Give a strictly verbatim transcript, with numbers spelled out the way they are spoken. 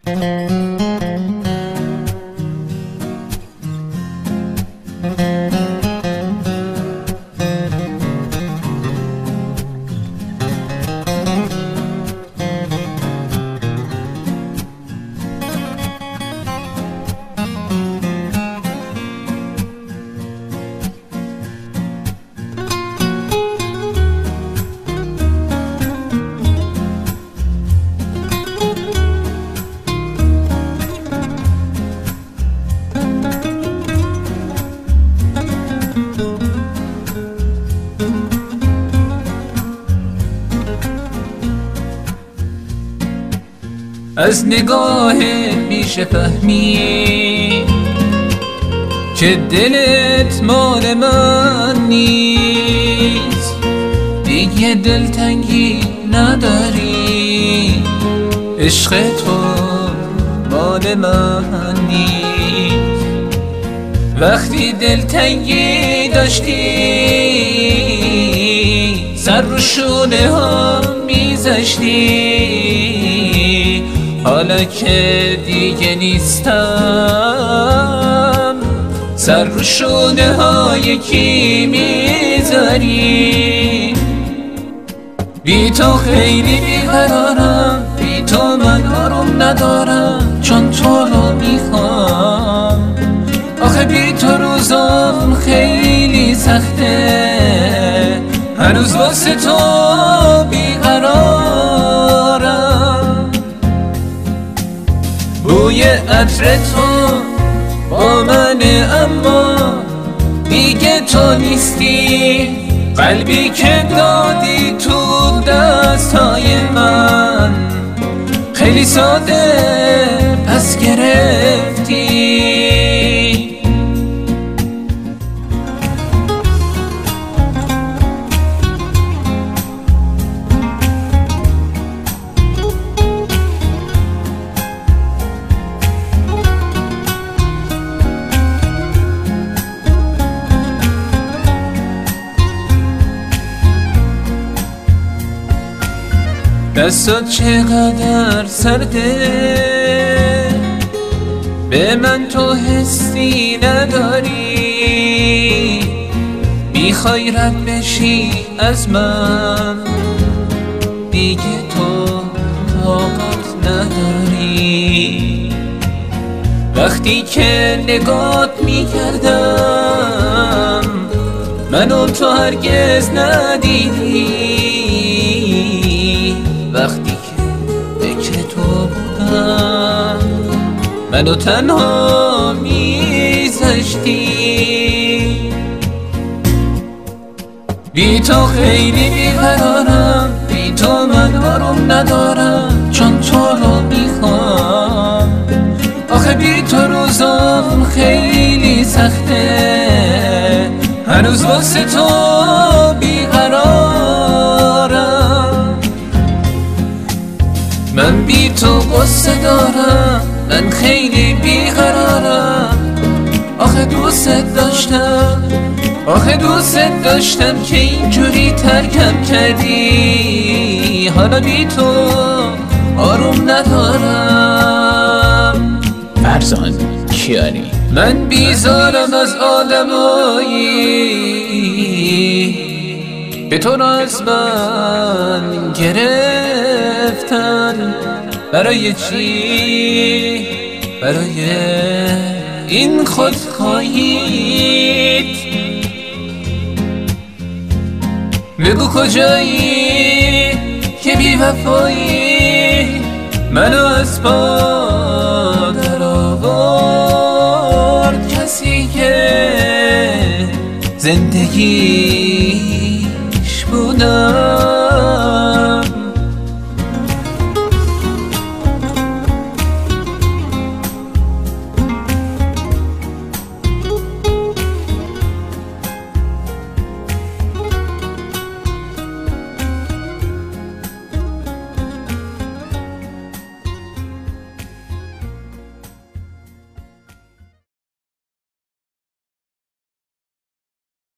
از نگاه میشه فهمی که دلت مال من نیست، دیگه دلتنگی نداری، عشق تو مال من نیست. وقتی دلتنگی داشتی سر رو شونه ها میذاشتی، حالا که دیگه نیستم سر رو شونه ها یکی میذاری. بی تو خیلی بیقرارم، بی تو من آروم ندارم، چون تو رو میخوام. آخه بی تو روزام خیلی سخته، هنوز واسه تو بیقرارم. بوی عطر تو با منه اما دیگه تو نیستی، قلبی که دادی تو دستای من خیلی ساده پس گرفتی. دستات چقدر سرده، به من تو حسی نداری، میخوای رد بشی از من دیگه تو طاقت نداری. وقتی که نگات میکردم منو تو هرگز ندیدی، وقتی که فکر تو بودم منو تنها میذاشتی. بی تو خیلی بیقرارم، بی تو من آروم ندارم، چون تو رو میخوام. آخه بی تو روزام خیلی سخته، هنوز واسه تو بیقرارم. من بی تو قصه دارم، من خیلی بیقرارم. آخه دوست داشتم، آخه دوست داشتم که اینجوری ترکم کردی، حالا بی تو آروم ندارم. فرزان کیانی. من بیزارم از آدمایی به تو را از من گرفتن. برای چی؟ برای این خودخواهیت. بگو کجایی که بی وفایی منو از پا در آورد، کسی که زندگی